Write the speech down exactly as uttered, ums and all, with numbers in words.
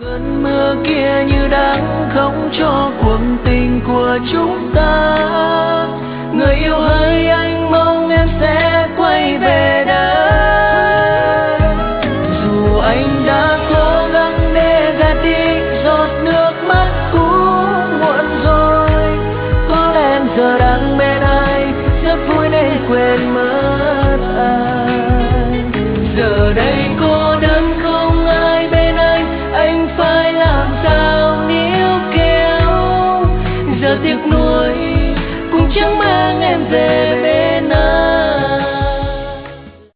cơn mưa kia như đang không cho cuộc tình của chúng ta. Người yêu hỡi, anh mong em sẽ quay về đây. Dù anh đã cố gắng để gạt đi giọt nước mắt cũng muộn rồi. Có lẽ giờ đang bên ai rất vui để quên mất.